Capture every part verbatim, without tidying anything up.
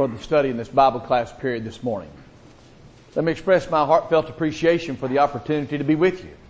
for the study in this Bible class period this morning. Let me express my heartfelt appreciation for the opportunity to be with you.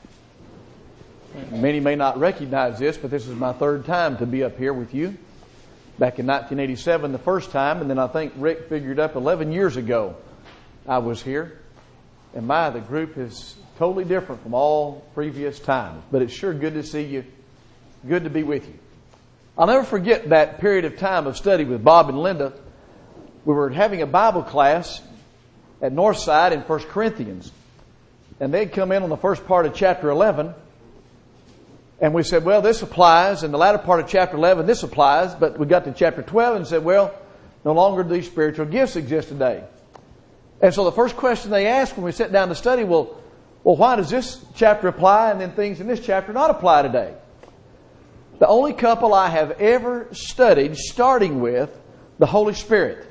Many may not recognize this, but this is my third time to be up here with you. Back in nineteen eighty-seven, the first time, and then I think Rick figured up eleven years ago I was here. And my, the group is totally different from all previous times. But it's sure good to see you. Good to be with you. I'll never forget that period of time of study with Bob and Linda. We were having a Bible class at Northside in First Corinthians. And they'd come in on the first part of chapter eleven. And we said, well, this applies. In the latter part of chapter eleven, this applies. But we got to chapter twelve and said, well, no longer do these spiritual gifts exist today. And so the first question they asked when we sat down to study, well, well, why does this chapter apply and then things in this chapter not apply today? The only couple I have ever studied starting with the Holy Spirit.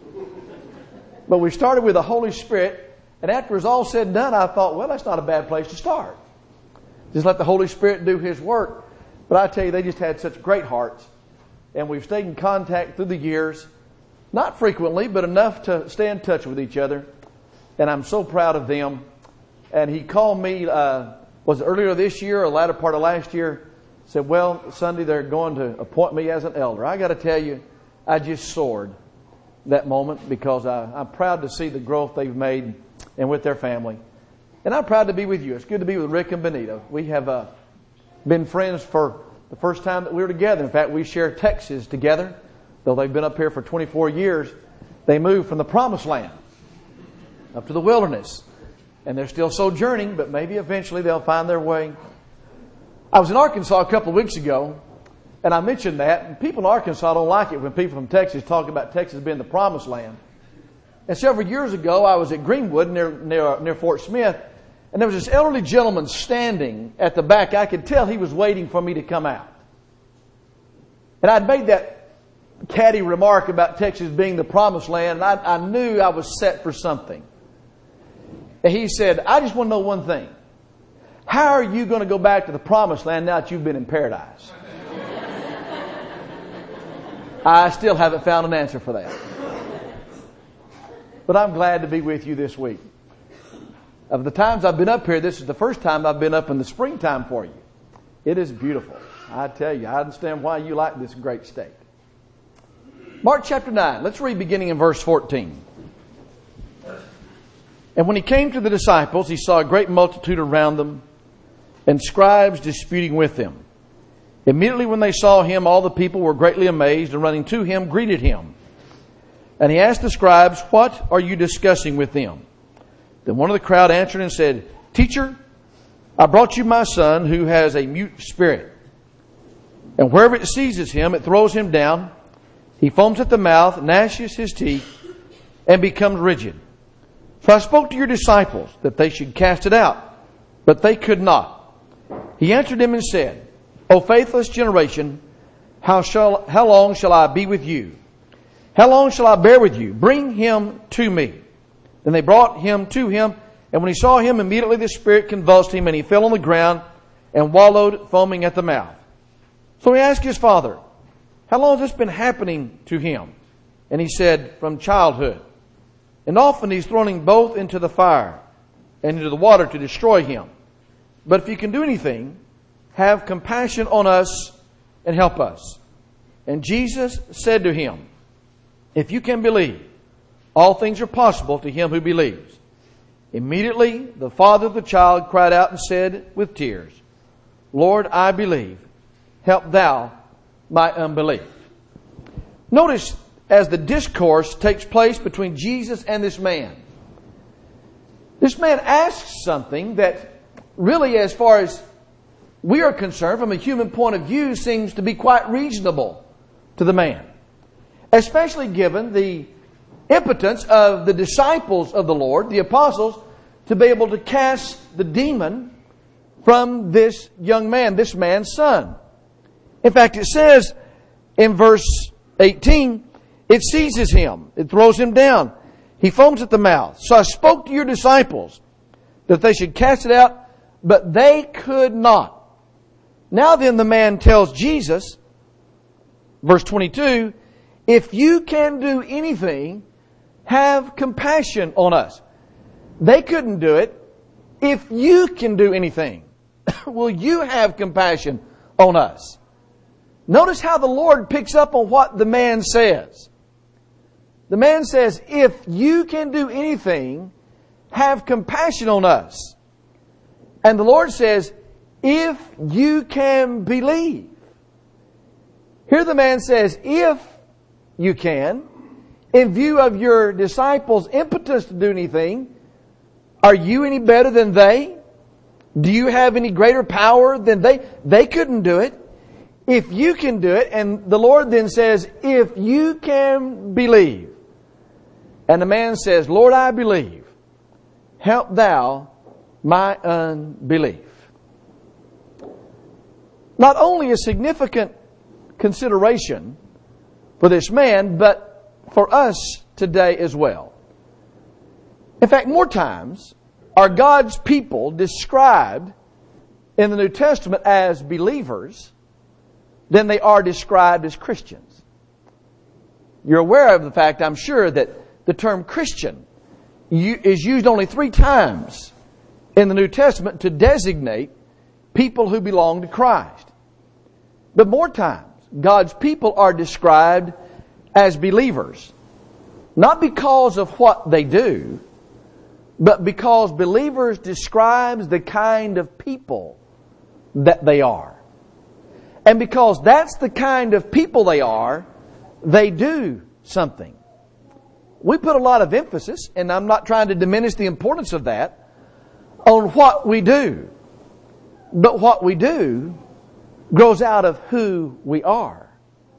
But we started with the Holy Spirit, and after it was all said and done, I thought, well, that's not a bad place to start. Just let the Holy Spirit do His work. But I tell you, they just had such great hearts. And we've stayed in contact through the years. Not frequently, but enough to stay in touch with each other. And I'm so proud of them. And he called me, uh, was it earlier this year or the latter part of last year? Said, well, Sunday they're going to appoint me as an elder. I got to tell you, I just soared that moment because I, I'm proud to see the growth they've made and with their family. And I'm proud to be with you. It's good to be with Rick and Benita. We have uh, been friends for the first time that we were together. In fact, we share Texas together. Though they've been up here for twenty-four years, they moved from the promised land up to the wilderness. And they're still sojourning, but maybe eventually they'll find their way. I was in Arkansas a couple of weeks ago, and I mentioned that. And people in Arkansas don't like it when people from Texas talk about Texas being the promised land. And several years ago, I was at Greenwood near, near, near Fort Smith, and there was this elderly gentleman standing at the back. I could tell he was waiting for me to come out. And I'd made that catty remark about Texas being the promised land, and I, I knew I was set for something. And he said, I just want to know one thing. How are you going to go back to the promised land now that you've been in paradise? I still haven't found an answer for that. But I'm glad to be with you this week. Of the times I've been up here, this is the first time I've been up in the springtime for you. It is beautiful. I tell you, I understand why you like this great state. Mark chapter nine. Let's read beginning in verse fourteen. And when he came to the disciples, he saw a great multitude around them and scribes disputing with them. Immediately when they saw him, all the people were greatly amazed and running to him, greeted him. And he asked the scribes, what are you discussing with them? Then one of the crowd answered and said, Teacher, I brought you my son who has a mute spirit. And wherever it seizes him, it throws him down. He foams at the mouth, gnashes his teeth, and becomes rigid. So I spoke to your disciples that they should cast it out, but they could not. He answered them and said, O faithless generation, how shall how long shall I be with you? How long shall I bear with you? Bring him to me. Then they brought him to him, and when he saw him, immediately the spirit convulsed him, and he fell on the ground and wallowed, foaming at the mouth. So he asked his father, how long has this been happening to him? And he said, from childhood. And often he's thrown him both into the fire and into the water to destroy him. But if you can do anything, have compassion on us and help us. And Jesus said to him, if you can believe, all things are possible to him who believes. Immediately the father of the child cried out and said with tears, Lord, I believe. Help thou my unbelief. Notice as the discourse takes place between Jesus and this man. This man asks something that really, as far as we are concerned, from a human point of view, seems to be quite reasonable to the man. Especially given the impotence of the disciples of the Lord, the apostles, to be able to cast the demon from this young man, this man's son. In fact, it says in verse eighteen, it seizes him. It throws him down. He foams at the mouth. So I spoke to your disciples that they should cast it out, but they could not. Now then the man tells Jesus, verse twenty-two, if you can do anything, have compassion on us. They couldn't do it. If you can do anything, will you have compassion on us? Notice how the Lord picks up on what the man says. The man says, if you can do anything, have compassion on us. And the Lord says, if you can believe. Here the man says, if you can, in view of your disciples' impotence to do anything, are you any better than they? Do you have any greater power than they? They couldn't do it. If you can do it, and the Lord then says, if you can believe. And the man says, Lord, I believe. Help thou my unbelief. Not only a significant consideration for this man, but for us today as well. In fact, more times are God's people described in the New Testament as believers than they are described as Christians. You're aware of the fact, I'm sure, that the term Christian is used only three times in the New Testament to designate people who belong to Christ. But more times, God's people are described as believers, not because of what they do, but because believers describes the kind of people that they are. And because that's the kind of people they are, they do something. We put a lot of emphasis, and I'm not trying to diminish the importance of that, on what we do. But what we do grows out of who we are.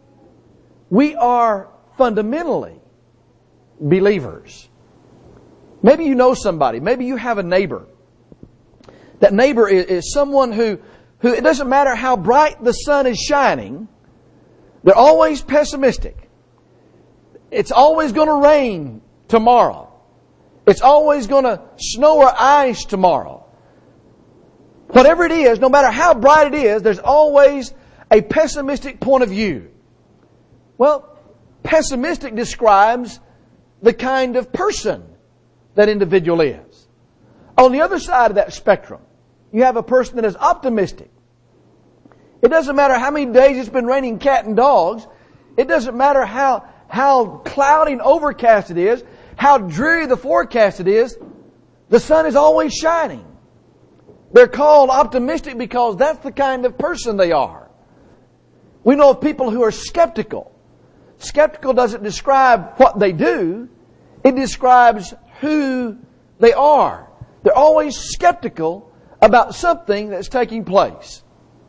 We are fundamentally believers. Maybe you know somebody. Maybe you have a neighbor. That neighbor is, is someone who, who, it doesn't matter how bright the sun is shining, they're always pessimistic. It's always going to rain tomorrow. It's always going to snow or ice tomorrow. Whatever it is, no matter how bright it is, there's always a pessimistic point of view. Well, pessimistic describes the kind of person that individual is. On the other side of that spectrum, you have a person that is optimistic. It doesn't matter how many days it's been raining cat and dogs. It doesn't matter how, how cloudy and overcast it is, how dreary the forecast it is. The sun is always shining. They're called optimistic because that's the kind of person they are. We know of people who are skeptical. Skeptical doesn't describe what they do. It describes who they are. They're always skeptical about something that's taking place.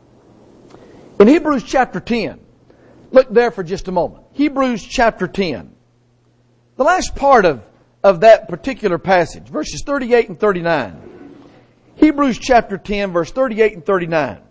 In Hebrews chapter ten, look there for just a moment. Hebrews chapter ten. The last part of, of that particular passage, verses thirty-eight and thirty-nine. Hebrews chapter ten, verse thirty-eight and thirty-nine.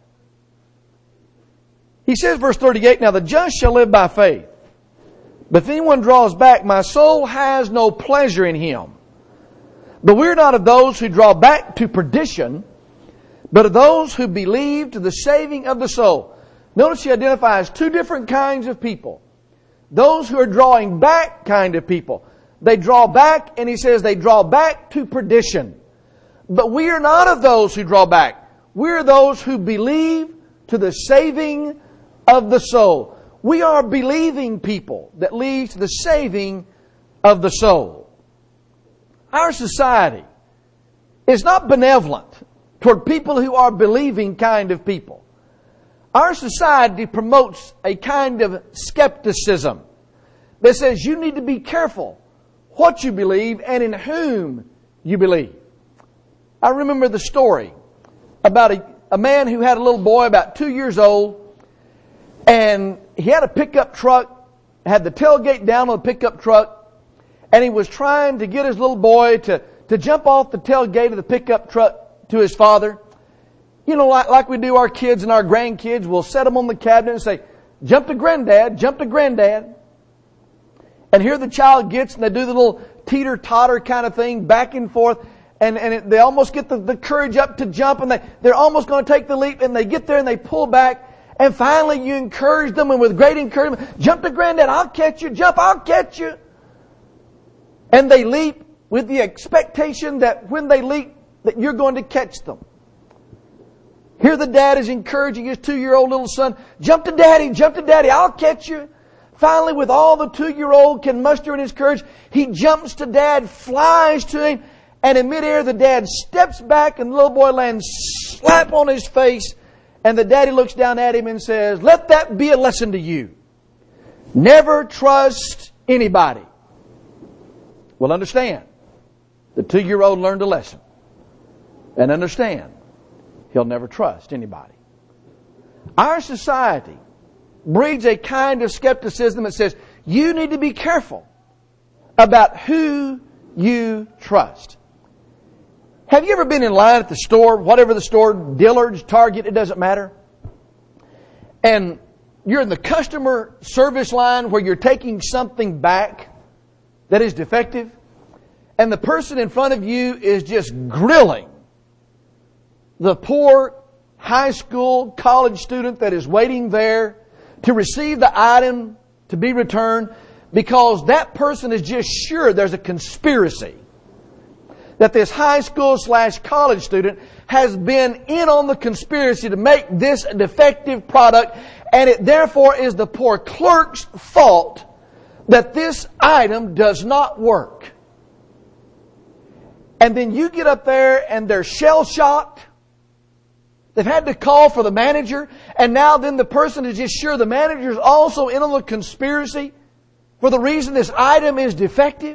He says, verse thirty-eight, now the just shall live by faith. But if anyone draws back, my soul has no pleasure in him. But we're not of those who draw back to perdition, but of those who believe to the saving of the soul. Notice he identifies two different kinds of people. Those who are drawing back kind of people. They draw back, and he says they draw back to perdition. But we are not of those who draw back. We are those who believe to the saving of the soul. We are believing people that lead to the saving of the soul. Our society is not benevolent toward people who are believing kind of people. Our society promotes a kind of skepticism that says you need to be careful what you believe and in whom you believe. I remember the story about a, a man who had a little boy about two years old, and he had a pickup truck, had the tailgate down on the pickup truck, and he was trying to get his little boy to, to jump off the tailgate of the pickup truck to his father. You know, like, like we do our kids and our grandkids, we'll set them on the cabinet and say, jump to granddad, jump to granddad. And here the child gets, and they do the little teeter-totter kind of thing, back and forth. And, and it, they almost get the, the courage up to jump, and they, they're almost going to take the leap, and they get there and they pull back, And finally you encourage them, and with great encouragement, jump to Granddad, I'll catch you, jump, I'll catch you. And they leap with the expectation that when they leap, that you're going to catch them. Here the dad is encouraging his two-year-old little son, jump to Daddy, jump to Daddy, I'll catch you. Finally, with all the two-year-old can muster in his courage, he jumps to Dad, flies to him, and in midair the dad steps back and the little boy lands slap on his face, and the daddy looks down at him and says, let that be a lesson to you. Never trust anybody. Well, understand, the two-year-old learned a lesson. And understand, he'll never trust anybody. Our society breeds a kind of skepticism that says, you need to be careful about who you trust. Have you ever been in line at the store, whatever the store, Dillard's, Target, it doesn't matter, and you're in the customer service line where you're taking something back that is defective, and the person in front of you is just grilling the poor high school, college student that is waiting there to receive the item to be returned, because that person is just sure there's a conspiracy that this high school slash college student has been in on the conspiracy to make this a defective product, and it therefore is the poor clerk's fault that this item does not work. And then you get up there and they're shell-shocked. They've had to call for the manager, and now then the person is just sure the manager is also in on the conspiracy for the reason this item is defective.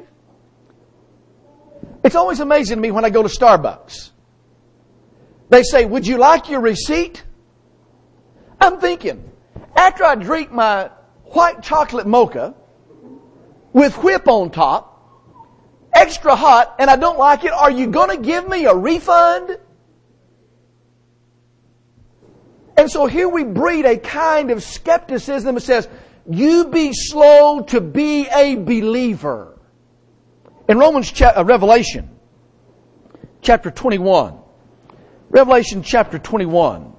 It's always amazing to me when I go to Starbucks. They say, would you like your receipt? I'm thinking, after I drink my white chocolate mocha with whip on top, extra hot, and I don't like it, are you going to give me a refund? And so here we breed a kind of skepticism that says, you be slow to be a believer. In Romans, cha- uh, Revelation, chapter twenty-one, Revelation chapter twenty-one,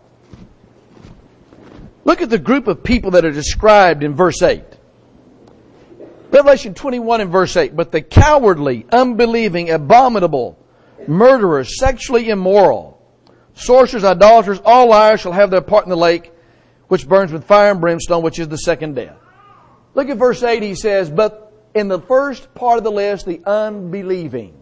look at the group of people that are described in verse eight. Revelation twenty-one and verse eight, but the cowardly, unbelieving, abominable, murderers, sexually immoral, sorcerers, idolaters, all liars shall have their part in the lake, which burns with fire and brimstone, which is the second death. Look at verse eight, he says, but in the first part of the list, the unbelieving.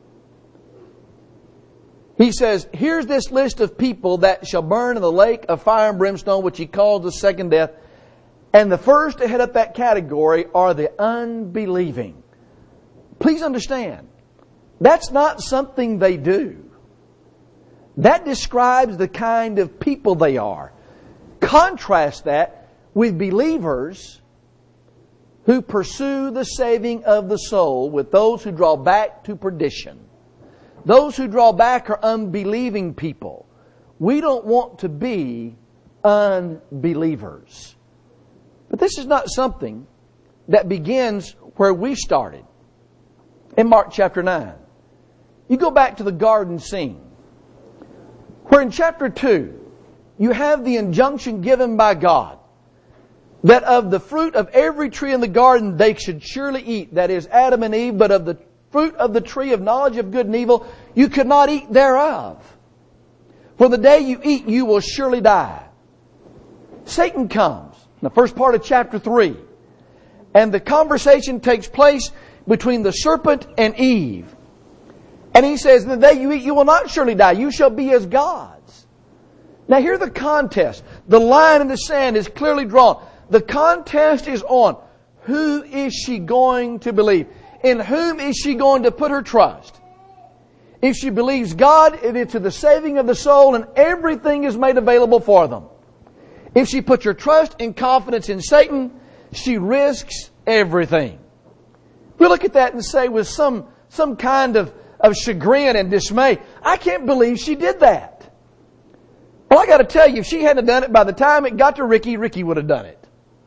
He says, here's this list of people that shall burn in the lake of fire and brimstone, which he calls the second death. And the first to head up that category are the unbelieving. Please understand, that's not something they do. That describes the kind of people they are. Contrast that with believers who pursue the saving of the soul with those who draw back to perdition. Those who draw back are unbelieving people. We don't want to be unbelievers. But this is not something that begins where we started. In Mark chapter nine, you go back to the garden scene, where in chapter two, you have the injunction given by God that of the fruit of every tree in the garden they should surely eat. That is Adam and Eve. But of the fruit of the tree of knowledge of good and evil, you could not eat thereof. For the day you eat, you will surely die. Satan comes in the first part of chapter three. And the conversation takes place between the serpent and Eve. And he says, the day you eat, you will not surely die. You shall be as gods. Now here the contest. The line in the sand is clearly drawn. The contest is on, who is she going to believe? In whom is she going to put her trust? If she believes God, it is to the saving of the soul, and everything is made available for them. If she puts her trust and confidence in Satan, she risks everything. We look at that and say with some, some kind of, of chagrin and dismay, I can't believe she did that. Well, I got to tell you, if she hadn't done it, by the time it got to Ricky, Ricky would have done it.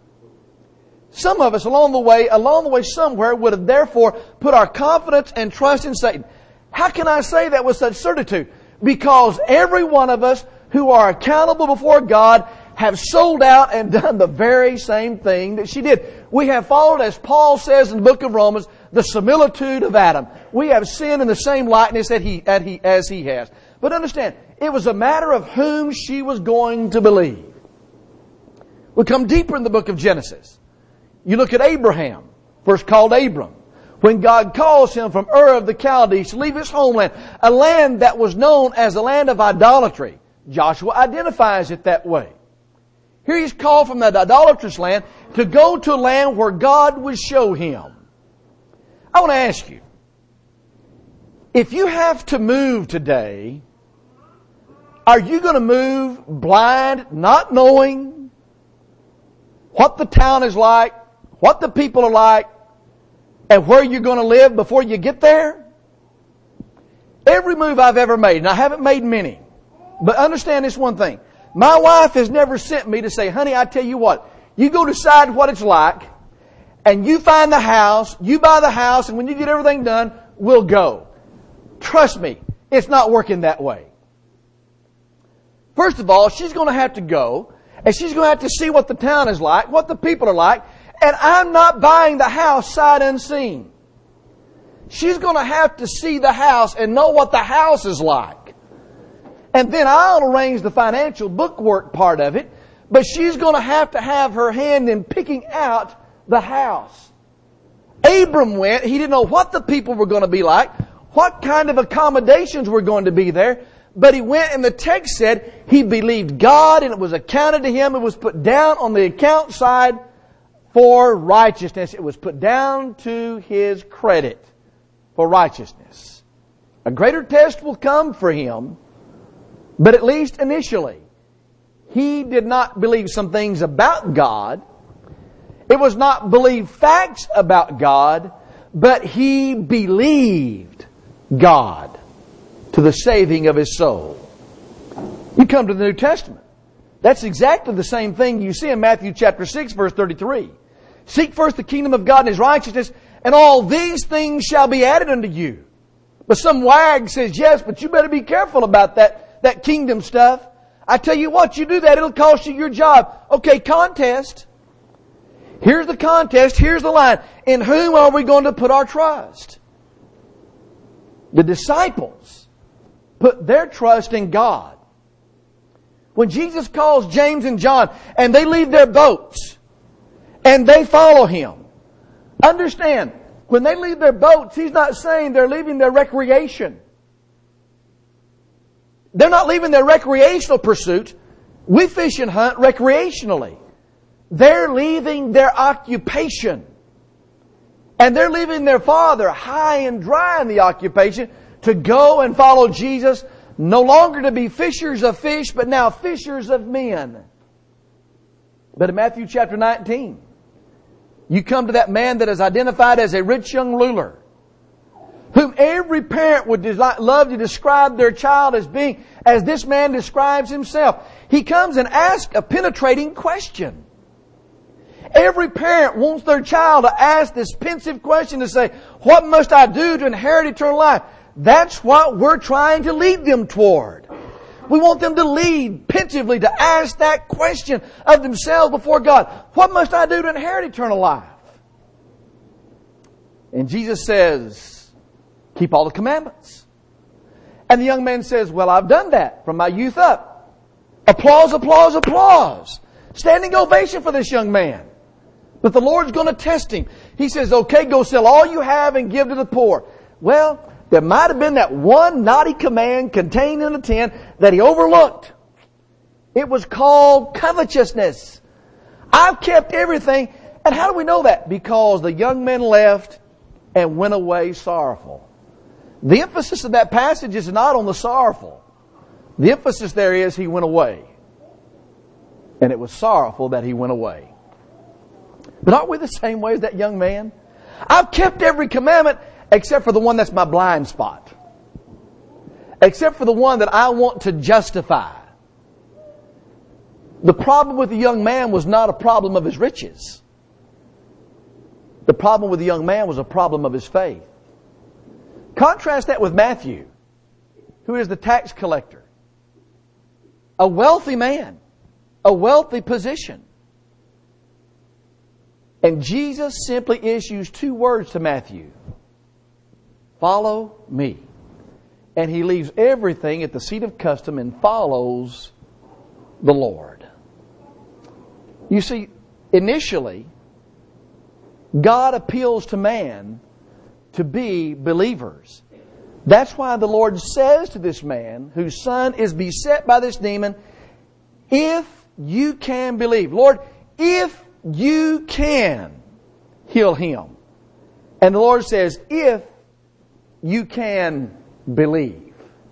Some of us along the way, along the way somewhere, would have therefore put our confidence and trust in Satan. How can I say that with such certitude? Because every one of us who are accountable before God have sold out and done the very same thing that she did. We have followed, as Paul says in the book of Romans, the similitude of Adam. We have sinned in the same likeness that he, as he, as he has. But understand, it was a matter of whom she was going to believe. We come deeper in the book of Genesis. You look at Abraham, first called Abram. When God calls him from Ur of the Chaldees to leave his homeland, a land that was known as a land of idolatry. Joshua identifies it that way. Here he's called from that idolatrous land to go to a land where God would show him. I want to ask you, if you have to move today, are you going to move blind, not knowing what the town is like, what the people are like, and where you're going to live before you get there? Every move I've ever made, and I haven't made many, but understand this one thing. My wife has never sent me to say, honey, I tell you what, you go decide what it's like, and you find the house, you buy the house, and when you get everything done, we'll go. Trust me, it's not working that way. First of all, she's going to have to go, and she's going to have to see what the town is like, what the people are like, and I'm not buying the house sight unseen. She's going to have to see the house and know what the house is like. And then I'll arrange the financial bookwork part of it, but she's going to have to have her hand in picking out the house. Abram went, he didn't know what the people were going to be like, what kind of accommodations were going to be there, but he went, and the text said he believed God, and it was accounted to him, it was put down on the account side for righteousness. It was put down to his credit for righteousness. A greater test will come for him, but at least initially, he did not believe some things about God. It was not believe facts about God, but he believed God to the saving of his soul. You come to the New Testament. That's exactly the same thing you see in Matthew chapter six, verse thirty-three. Seek first the kingdom of God and His righteousness, and all these things shall be added unto you. But some wag says, yes, but you better be careful about that That kingdom stuff. I tell you what, you do that, it'll cost you your job. Okay, contest. Here's the contest. Here's the line. In whom are we going to put our trust? The disciples put their trust in God. When Jesus calls James and John and they leave their boats and they follow Him, understand, when they leave their boats, He's not saying they're leaving their recreation. They're not leaving their recreational pursuit. We fish and hunt recreationally. They're leaving their occupation. And they're leaving their father high and dry in the occupation to go and follow Jesus, no longer to be fishers of fish, but now fishers of men. But in Matthew chapter nineteen, you come to that man that is identified as a rich young ruler, whom every parent would love to describe their child as being, as this man describes himself. He comes and asks a penetrating question. Every parent wants their child to ask this pensive question to say, what must I do to inherit eternal life? That's what we're trying to lead them toward. We want them to lead pensively to ask that question of themselves before God. What must I do to inherit eternal life? And Jesus says, keep all the commandments. And the young man says, well, I've done that from my youth up. Applause, applause, applause. Standing ovation for this young man. But the Lord's going to test him. He says, okay, go sell all you have and give to the poor. Well, there might have been that one naughty command contained in the ten that he overlooked. It was called covetousness. I've kept everything. And how do we know that? Because the young man left and went away sorrowful. The emphasis of that passage is not on the sorrowful. The emphasis there is he went away. And it was sorrowful that he went away. But aren't we the same way as that young man? I've kept every commandment except for the one that's my blind spot. Except for the one that I want to justify. The problem with the young man was not a problem of his riches. The problem with the young man was a problem of his faith. Contrast that with Matthew, who is the tax collector. A wealthy man. a wealthy position. And Jesus simply issues two words to Matthew. Follow me. And he leaves everything at the seat of custom and follows the Lord. You see, initially, God appeals to man to be believers. That's why the Lord says to this man, whose son is beset by this demon, if you can believe. Lord, if you can heal him. And the Lord says, if you can believe.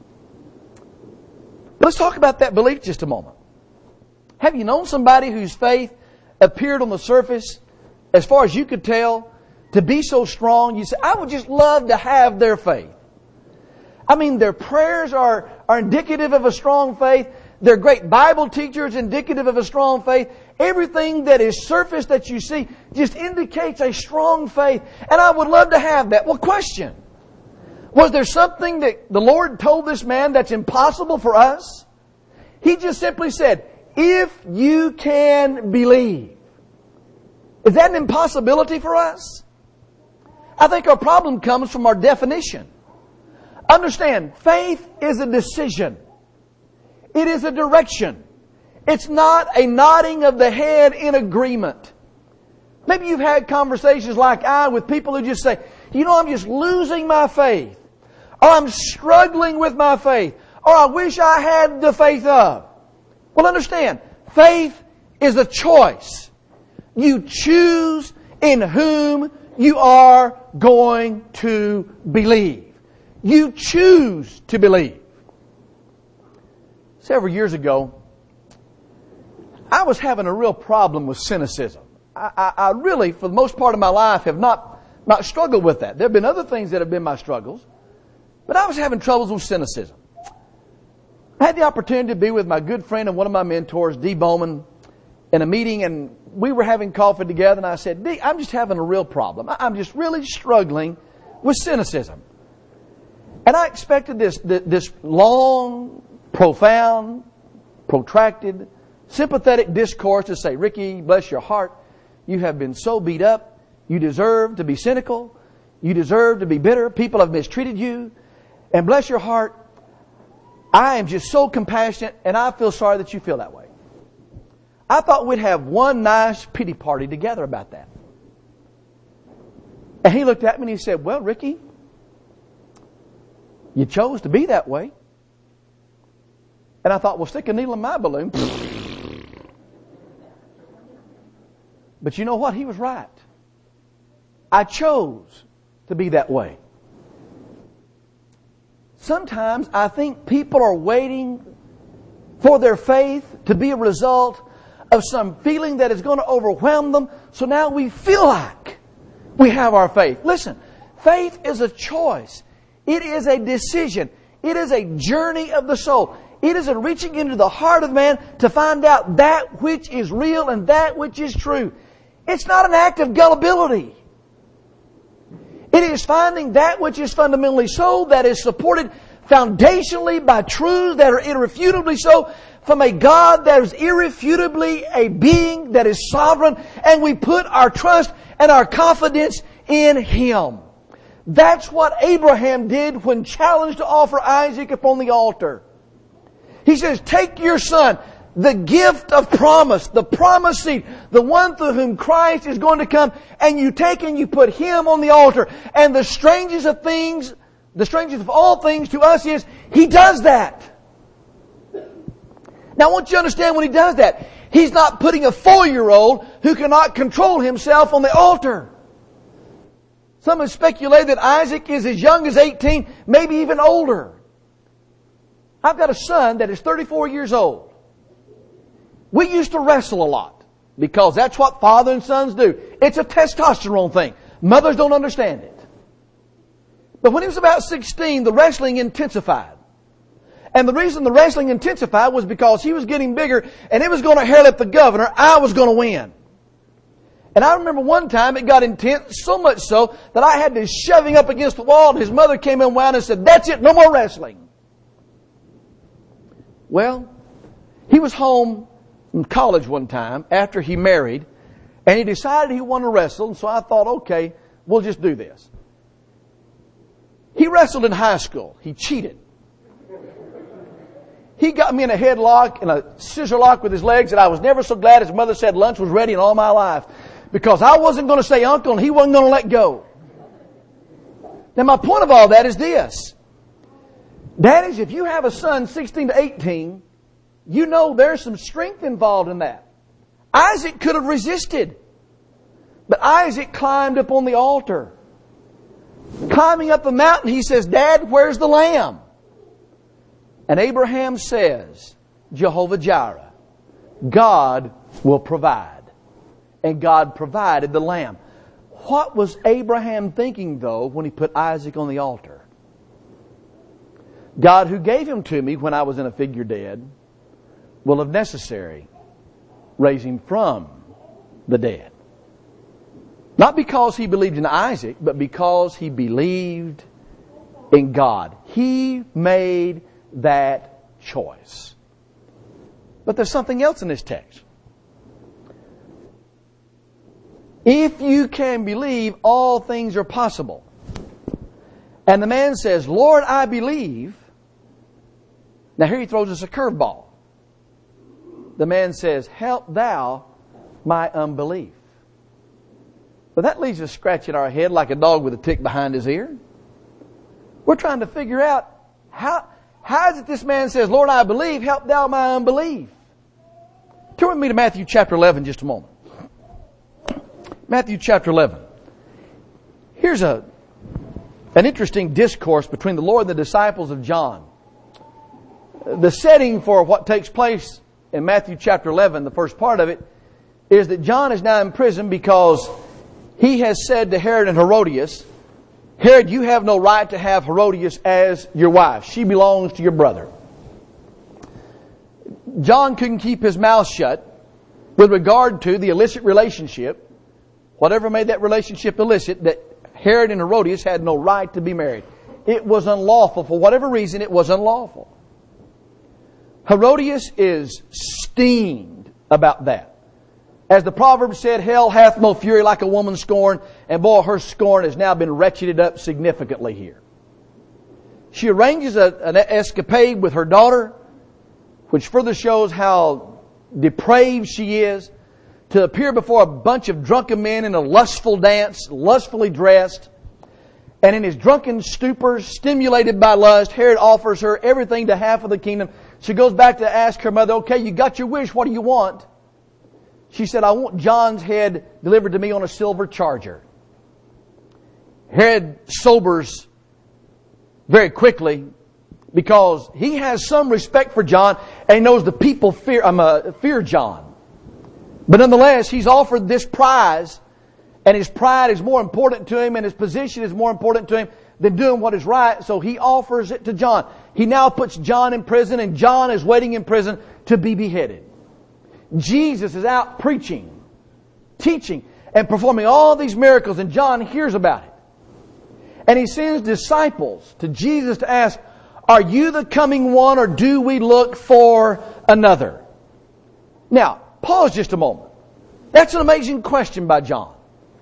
Let's talk about that belief just a moment. Have you known somebody whose faith appeared on the surface, as far as you could tell, to be so strong? You say, I would just love to have their faith. I mean, their prayers are, are indicative of a strong faith. They're great Bible teachers, indicative of a strong faith. Everything that is surface that you see just indicates a strong faith. And I would love to have that. Well, question. Was there something that the Lord told this man that's impossible for us? He just simply said, if you can believe. Is that an impossibility for us? I think our problem comes from our definition. Understand, faith is a decision. It is a direction. It's not a nodding of the head in agreement. Maybe you've had conversations like I with people who just say, you know, I'm just losing my faith. Or I'm struggling with my faith. Or I wish I had the faith of. Well, understand, faith is a choice. You choose in whom you are going to believe. You choose to believe. Several years ago, I was having a real problem with cynicism. I, I, I really, for the most part of my life, have not, not struggled with that. There have been other things that have been my struggles, but I was having troubles with cynicism. I had the opportunity to be with my good friend and one of my mentors, Dee Bowman, in a meeting, and we were having coffee together, and I said, Dee, I'm just having a real problem. I'm just really struggling with cynicism. And I expected this, this long, profound, protracted, sympathetic discourse to say, Ricky, bless your heart, you have been so beat up, you deserve to be cynical, you deserve to be bitter, people have mistreated you, and bless your heart, I am just so compassionate, and I feel sorry that you feel that way. I thought we'd have one nice pity party together about that. And he looked at me and he said, well, Ricky, you chose to be that way. And I thought, well, stick a needle in my balloon. But you know what? He was right. I chose to be that way. Sometimes I think people are waiting for their faith to be a result of some feeling that is going to overwhelm them. So now we feel like we have our faith. Listen, faith is a choice. It is a decision. It is a journey of the soul. It is a reaching into the heart of man to find out that which is real and that which is true. It's not an act of gullibility. It is finding that which is fundamentally so, that is supported foundationally by truths that are irrefutably so, from a God that is irrefutably a being that is sovereign, and we put our trust and our confidence in Him. That's what Abraham did when challenged to offer Isaac upon the altar. He says, take your son, the gift of promise, the promised seed, the one through whom Christ is going to come, and you take and you put him on the altar. And the strangest of things, the strangest of all things to us is, He does that. Now I want you to understand when He does that, He's not putting a four-year-old who cannot control himself on the altar. Some have speculated that Isaac is as young as eighteen, maybe even older. I've got a son that is thirty-four years old. We used to wrestle a lot because that's what father and sons do. It's a testosterone thing. Mothers don't understand it. But when he was about sixteen, the wrestling intensified. And the reason the wrestling intensified was because he was getting bigger and it was going to hairlip the governor. I was going to win. And I remember one time it got intense, so much so that I had to shove him up against the wall, and his mother came in wound and said, that's it, no more wrestling. Well, he was home in college one time after he married, and he decided he wanted to wrestle, and so I thought, okay, we'll just do this. He wrestled in high school. He cheated. He got me in a headlock and a scissor lock with his legs, and I was never so glad his mother said lunch was ready in all my life, because I wasn't going to say uncle and he wasn't going to let go. Now my point of all that is this. Daddies, if you have a son sixteen to eighteen, you know there's some strength involved in that. Isaac could have resisted, but Isaac climbed up on the altar. Climbing up the mountain, he says, Dad, where's the lamb? And Abraham says, Jehovah Jireh, God will provide. And God provided the lamb. What was Abraham thinking, though, when he put Isaac on the altar? God, who gave him to me when I was in a figure dead, will, if necessary, raise him from the dead. Not because he believed in Isaac, but because he believed in God. He made that choice. But there's something else in this text. If you can believe, all things are possible. And the man says, Lord, I believe. Now here he throws us a curveball. The man says, help thou my unbelief. But that leaves us scratching our head like a dog with a tick behind his ear. We're trying to figure out how, how is it this man says, Lord, I believe, help thou my unbelief. Turn with me to Matthew chapter eleven just a moment. Matthew chapter eleven. Here's a, an interesting discourse between the Lord and the disciples of John. The setting for what takes place in Matthew chapter eleven, the first part of it, is that John is now in prison because he has said to Herod and Herodias, Herod, you have no right to have Herodias as your wife. She belongs to your brother. John couldn't keep his mouth shut with regard to the illicit relationship, whatever made that relationship illicit, that Herod and Herodias had no right to be married. It was unlawful. For whatever reason, it was unlawful. Herodias is steamed about that. As the proverb said, hell hath no fury like a woman scorned, and boy, her scorn has now been ratcheted up significantly here. She arranges a, an escapade with her daughter, which further shows how depraved she is, to appear before a bunch of drunken men in a lustful dance, lustfully dressed. And in his drunken stupor, stimulated by lust, Herod offers her everything to half of the kingdom. She goes back to ask her mother, okay, you got your wish, what do you want? She said, I want John's head delivered to me on a silver charger. Herod sobers very quickly because he has some respect for John and he knows the people fear, um, uh, fear John. But nonetheless, he's offered this prize, and his pride is more important to him and his position is more important to him than doing what is right, so he offers it to John. He now puts John in prison, and John is waiting in prison to be beheaded. Jesus is out preaching, teaching, and performing all these miracles, and John hears about it. And he sends disciples to Jesus to ask, are you the coming one, or do we look for another? Now, pause just a moment. That's an amazing question by John.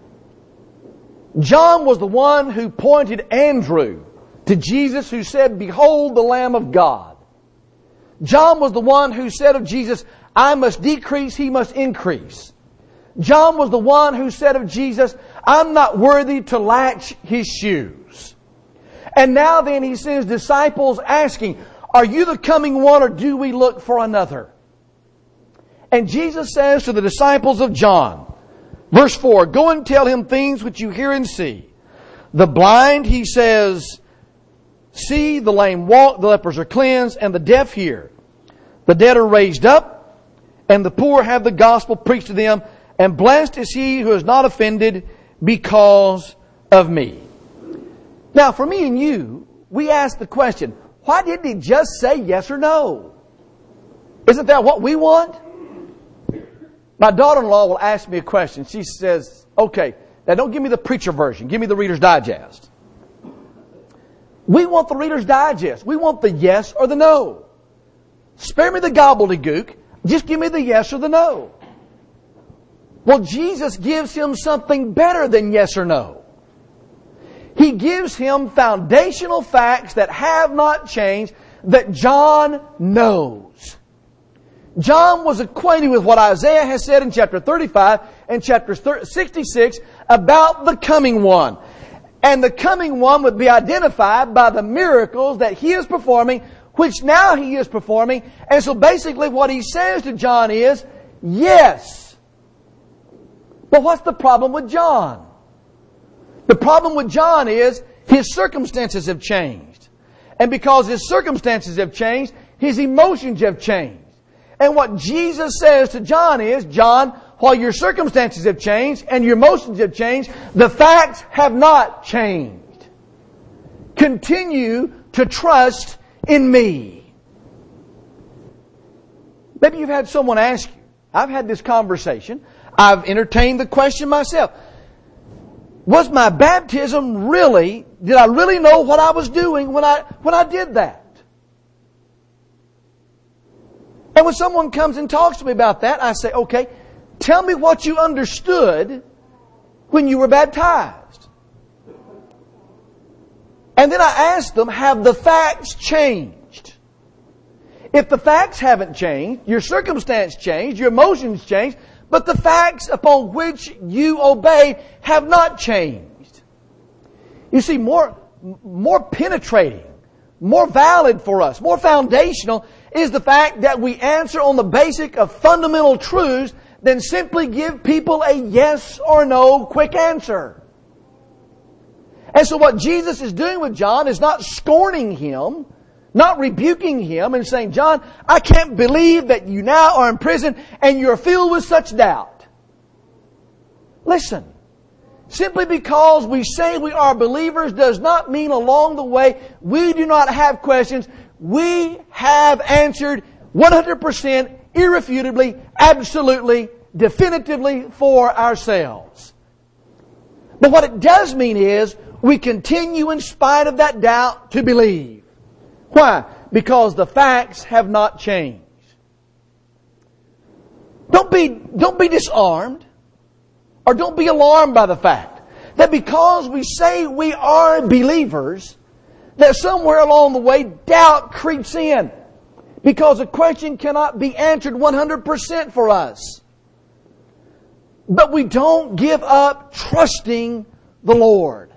John was the one who pointed Andrew to Jesus, who said, behold the Lamb of God. John was the one who said of Jesus, I must decrease, He must increase. John was the one who said of Jesus, I'm not worthy to latch His shoes. And now then he sends disciples asking, are you the coming one, or do we look for another? And Jesus says to the disciples of John, verse four, go and tell him things which you hear and see. The blind, he says, see, the lame walk, the lepers are cleansed, and the deaf hear. The dead are raised up, and the poor have the gospel preached to them, and blessed is he who is not offended because of me. Now, for me and you, we ask the question, why didn't he just say yes or no? Isn't that what we want? My daughter-in-law will ask me a question. She says, okay, now don't give me the preacher version. Give me the Reader's Digest. We want the Reader's Digest. We want the yes or the no. Spare me the gobbledygook. Just give me the yes or the no. Well, Jesus gives him something better than yes or no. He gives him foundational facts that have not changed, that John knows. John was acquainted with what Isaiah has said in chapter thirty-five and chapter sixty-six about the coming one. And the coming one would be identified by the miracles that he is performing, which now he is performing. And so basically what he says to John is, yes. But what's the problem with John? The problem with John is his circumstances have changed. And because his circumstances have changed, his emotions have changed. And what Jesus says to John is, John, while your circumstances have changed and your emotions have changed, the facts have not changed. Continue to trust in me. Maybe you've had someone ask you. I've had this conversation. I've entertained the question myself. Was my baptism really, did I really know what I was doing when I, when I did that? And when someone comes and talks to me about that, I say, okay, tell me what you understood when you were baptized. And then I ask them, have the facts changed? If the facts haven't changed, your circumstance changed, your emotions changed, but the facts upon which you obey have not changed. You see, more, more penetrating, more valid for us, more foundational is the fact that we answer on the basic of fundamental truths than simply give people a yes or no quick answer. And so what Jesus is doing with John is not scorning him, not rebuking him and saying, John, I can't believe that you now are in prison and you're filled with such doubt. Listen, simply because we say we are believers does not mean along the way we do not have questions. We have answered one hundred percent irrefutably, absolutely, definitively for ourselves. But what it does mean is we continue in spite of that doubt to believe. Why? Because the facts have not changed. Don't be, don't be disarmed or don't be alarmed by the fact that because we say we are believers, that somewhere along the way doubt creeps in. Because a question cannot be answered one hundred percent for us. But we don't give up trusting the Lord.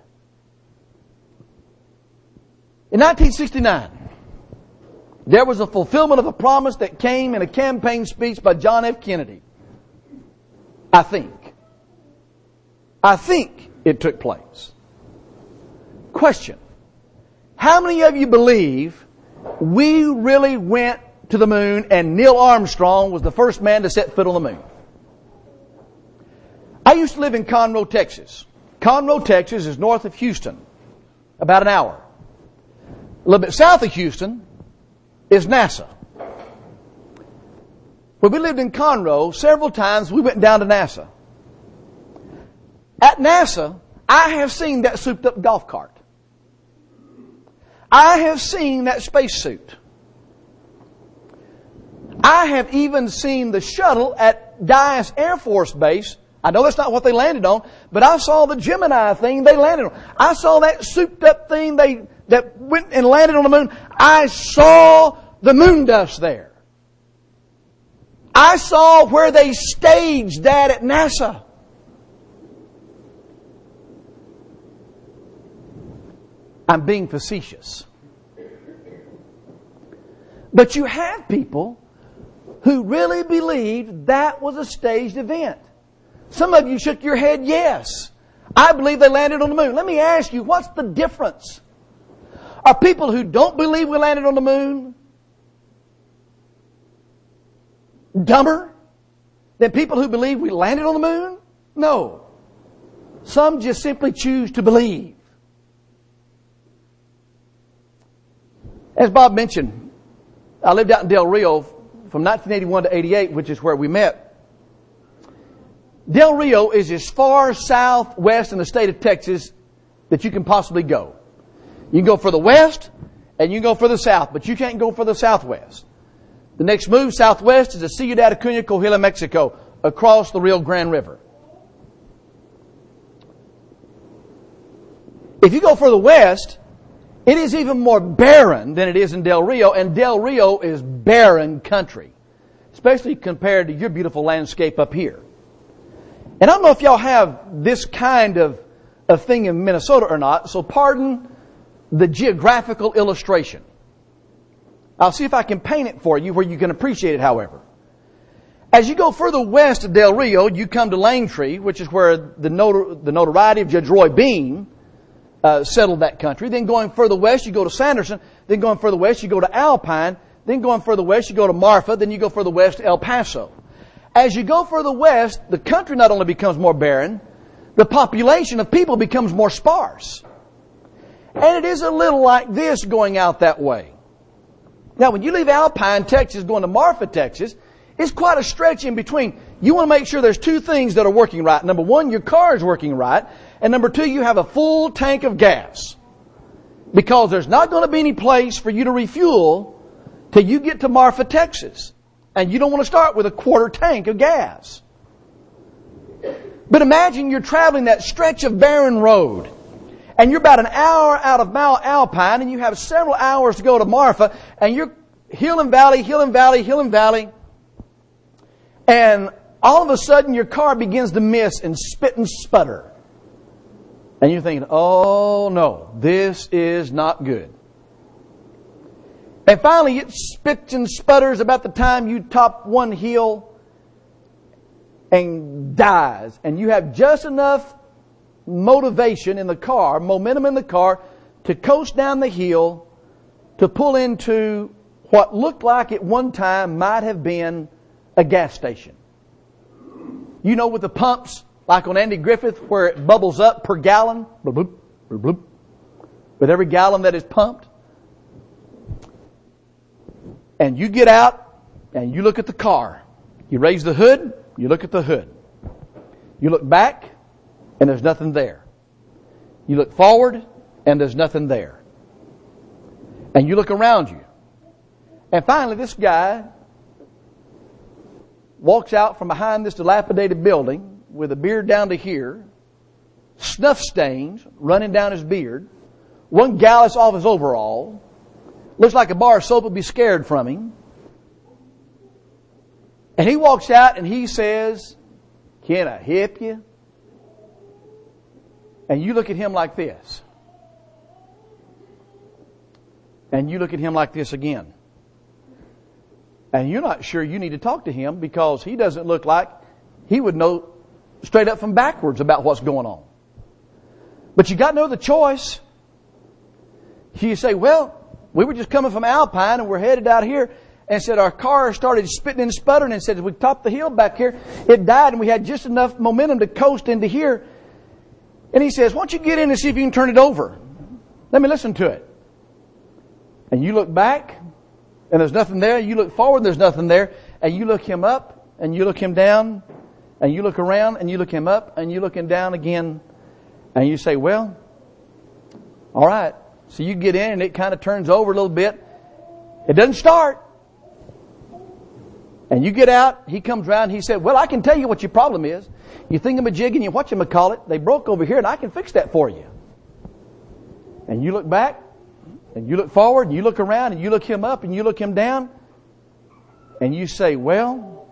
In nineteen sixty-nine, there was a fulfillment of a promise that came in a campaign speech by John F. Kennedy. I think. I think it took place. Question. How many of you believe we really went to the moon and Neil Armstrong was the first man to set foot on the moon? I used to live in Conroe, Texas. Conroe, Texas is north of Houston, about an hour. A little bit south of Houston is NASA. When we lived in Conroe, several times we went down to NASA. At NASA, I have seen that souped-up golf cart. I have seen that spacesuit. I have even seen the shuttle at Dyess Air Force Base. I know that's not what they landed on, but I saw the Gemini thing they landed on. I saw that souped-up thing they that went and landed on the moon. I saw the moon dust there. I saw where they staged that at NASA. I'm being facetious. But you have people who really believed that was a staged event. Some of you shook your head, yes. I believe they landed on the moon. Let me ask you, what's the difference? Are people who don't believe we landed on the moon dumber than people who believe we landed on the moon? No. Some just simply choose to believe. As Bob mentioned, I lived out in Del Rio from nineteen eighty-one to eighty-eight, which is where we met. Del Rio is as far southwest in the state of Texas that you can possibly go. You can go further west and you can go further south, but you can't go further southwest. The next move southwest is to Ciudad Acuña, Coahuila, Mexico, across the Rio Grande River. If you go further west, it is even more barren than it is in Del Rio, and Del Rio is barren country, especially compared to your beautiful landscape up here. And I don't know if y'all have this kind of, of thing in Minnesota or not, so pardon the geographical illustration. I'll see if I can paint it for you where you can appreciate it, however. As you go further west of Del Rio, you come to Langtree, which is where the, notor- the notoriety of Judge Roy Bean uh, settled that country. Then going further west, you go to Sanderson. Then going further west, you go to Alpine. Then going further west, you go to Marfa. Then you go further west to El Paso. As you go further west, the country not only becomes more barren, the population of people becomes more sparse. And it is a little like this going out that way. Now, when you leave Alpine, Texas, going to Marfa, Texas, it's quite a stretch in between. You want to make sure there's two things that are working right. Number one, your car is working right. And number two, you have a full tank of gas. Because there's not going to be any place for you to refuel till you get to Marfa, Texas. And you don't want to start with a quarter tank of gas. But imagine you're traveling that stretch of barren road. And you're about an hour out of Mount Alpine, and you have several hours to go to Marfa, and you're hill and valley, hill and valley, hill and valley. And all of a sudden your car begins to miss and spit and sputter. And you're thinking, oh no, this is not good. And finally it spits and sputters about the time you top one hill and dies. And you have just enough motivation in the car, momentum in the car, to coast down the hill, to pull into what looked like at one time might have been a gas station. You know, with the pumps, like on Andy Griffith, where it bubbles up per gallon, bloop, bloop, bloop, bloop, with every gallon that is pumped. And you get out and you look at the car. You raise the hood, you look at the hood. You look back, and there's nothing there. You look forward, and there's nothing there. And you look around you. And finally, this guy walks out from behind this dilapidated building with a beard down to here, snuff stains running down his beard, one gallus off his overall, looks like a bar of soap would be scared from him. And he walks out and he says, "Can I help you?" And you look at him like this. And you look at him like this again. And you're not sure you need to talk to him because he doesn't look like he would know straight up from backwards about what's going on. But you got no other choice. You say, well, we were just coming from Alpine and we're headed out here, and said our car started spitting and sputtering, and said as we topped the hill back here, it died and we had just enough momentum to coast into here. And he says, why don't you get in and see if you can turn it over? Let me listen to it. And you look back, and there's nothing there. You look forward, and there's nothing there. And you look him up, and you look him down, and you look around, and you look him up, and you look him down again. And you say, well, all right. So you get in, and it kind of turns over a little bit. It doesn't start. And you get out, he comes around, he said, well, I can tell you what your problem is. You thingamajig and you whatchamacallit, they broke over here and I can fix that for you. And you look back, and you look forward, and you look around, and you look him up, and you look him down, and you say, well,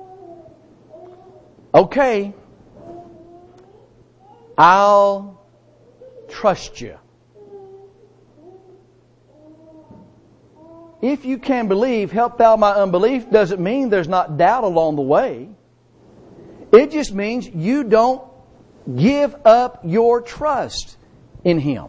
okay, I'll trust you. If you can believe, help thou my unbelief, doesn't mean there's not doubt along the way. It just means you don't give up your trust in Him.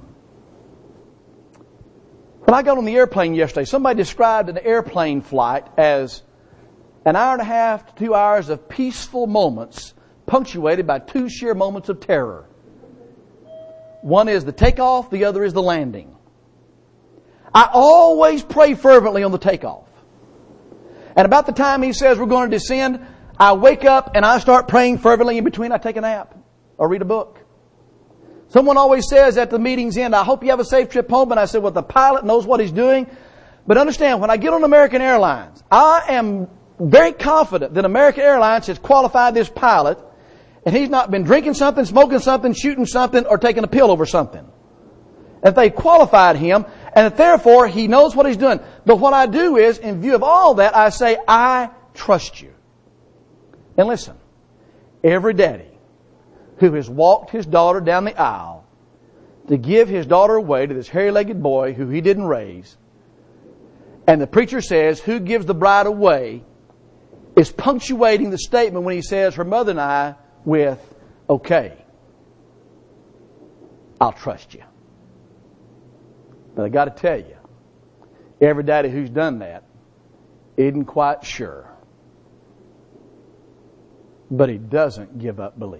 When I got on the airplane yesterday, somebody described an airplane flight as an hour and a half to two hours of peaceful moments punctuated by two sheer moments of terror. One is the takeoff, the other is the landing. I always pray fervently on the takeoff. And about the time he says we're going to descend, I wake up and I start praying fervently. In between, I take a nap or read a book. Someone always says at the meeting's end, I hope you have a safe trip home. And I said, well, the pilot knows what he's doing. But understand, when I get on American Airlines, I am very confident that American Airlines has qualified this pilot, and he's not been drinking something, smoking something, shooting something, or taking a pill over something. That they qualified him, and that therefore he knows what he's doing. But what I do is, in view of all that, I say, I trust you. And listen, every daddy who has walked his daughter down the aisle to give his daughter away to this hairy-legged boy who he didn't raise, and the preacher says, who gives the bride away, is punctuating the statement when he says, her mother and I, with, okay, I'll trust you. But I got to tell you, every daddy who's done that isn't quite sure. But he doesn't give up belief.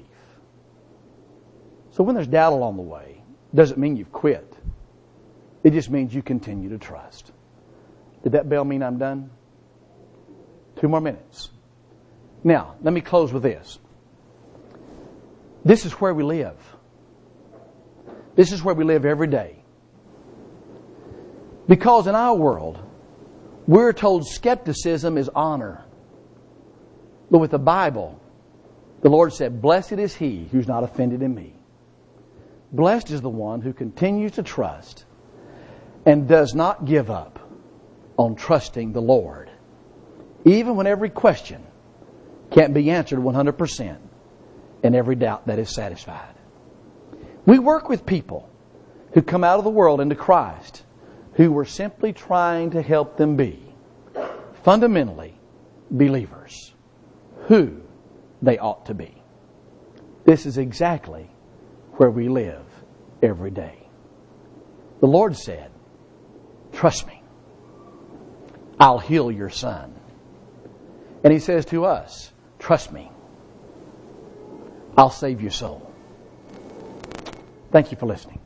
So when there's doubt along the way, doesn't mean you've quit. It just means you continue to trust. Did that bell mean I'm done? Two more minutes. Now, let me close with this. This is where we live. This is where we live every day. Because in our world, we're told skepticism is honor. But with the Bible, the Lord said, blessed is he who's not offended in me. Blessed is the one who continues to trust and does not give up on trusting the Lord. Even when every question can't be answered one hundred percent and every doubt that is satisfied. We work with people who come out of the world into Christ, who were simply trying to help them be fundamentally believers, who they ought to be. This is exactly where we live every day. The Lord said, trust me, I'll heal your son. And he says to us, trust me, I'll save your soul. Thank you for listening.